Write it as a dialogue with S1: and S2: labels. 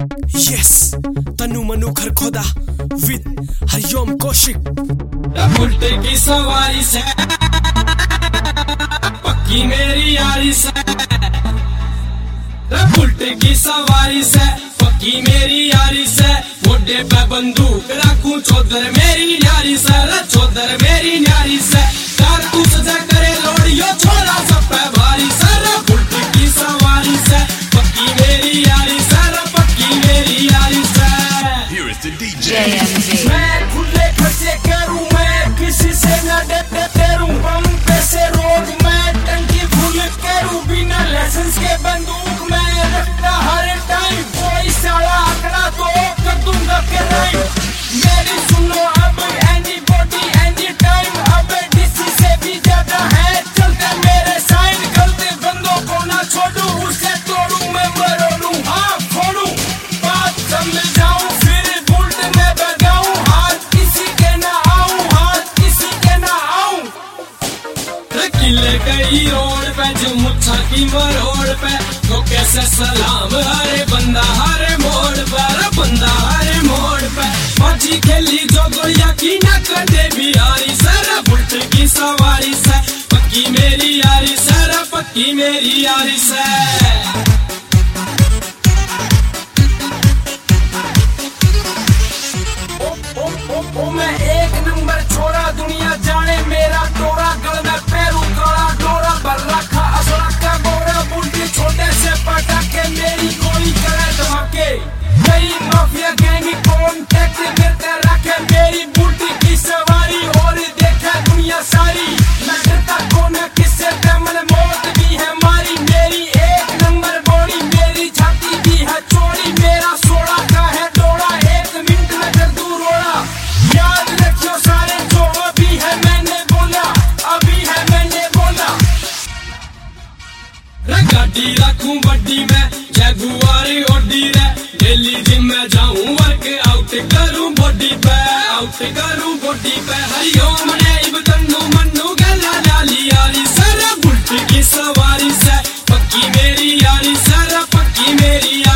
S1: Yes Tanu Manu Kharkhoda with Hariom Kaushik.
S2: Bullet की सवारी से पक्की मेरी यारी से, बुलेट की सवारी से पक्की मेरी यारी से, मोढे पे बंदूक रखूं चौधर मेरी न्यारी से, चौधर मेरी न्यारी से, कारतूस से करे लोड़ियो छोड़ा सब पे भारी से, बुलेट की सवारी से पक्की मेरी यारी से, पक्की मेरी यारी से।
S3: Here is the DJ.
S2: मैं खुले खर्चे करूं, मैं किसी से न डरूं, बम पैसे रोज मैं टंकी फुल करूं, बिना लाइसेंस के बंदूक मैं रखता हर टाइम, कोई साला आंकड़ा तो कर दूंगा कराइम। मेरी सुनो अब एनी बॉडी एनी टाइम, अब डीसी से भी ज्यादा है चलते मेरे साइन, गलते बंदों को ना छोड़ूं, उसे तोड़ूं मैं मरोड़ूं, हाँ फोड़ूं, बात समझ जाऊं फिर बुलेट में बजाऊं, हाथ किसी के ना आऊं, हाथ किसी के ना आऊं। किले गई रोड पे जो मुच्छा की मरोड़ पे, तो कैसे सलाम हरे बंदा हरे मोड़ पर, बंदा हरे मोड़ पे, बाजी खेली जो गोलियां की न कदे बिहारी सर, बुलेट की सवारी से पक्की मेरी यारी सर, पक्की मेरी यारी से। ओ मैं एक नंबर छोड़ा दुनिया जाने मेरा टोरा, गल में पैरू काला डोरा, भर रखा असला का बोरा, बुलेट छोटे से पटाके मेरी गोली करे धमाके, मेरी माफिया गैंग कॉन्टेक्ट मिलते रखे, मेरी बुलेट की सवारी और देखे दुनिया सारी, मैं डरता कौन है किससे मन मौत भी है मारी, मेरी एक नंबर बॉडी मेरी छाती भी है चौड़ी, मेरा सोड़ा का है डोरा, 1 मिनट में कर दूं रोड़ा, याद रखियो सारे जो अभी है मैंने बोला, अभी है मैंने बोला। गाड़ी रखूं बड्डी में जगुआरी ओडी रे, डेली जिम में जाऊं वर्क आउट करूं बॉडी पे, आउट करूं बॉडी पे, हरिओम ने इब्तनु मन्नू गला डाली यारी सर, बुलेट की सवारी से पक्की मेरी यारी सर, पक्की मेरी यारी।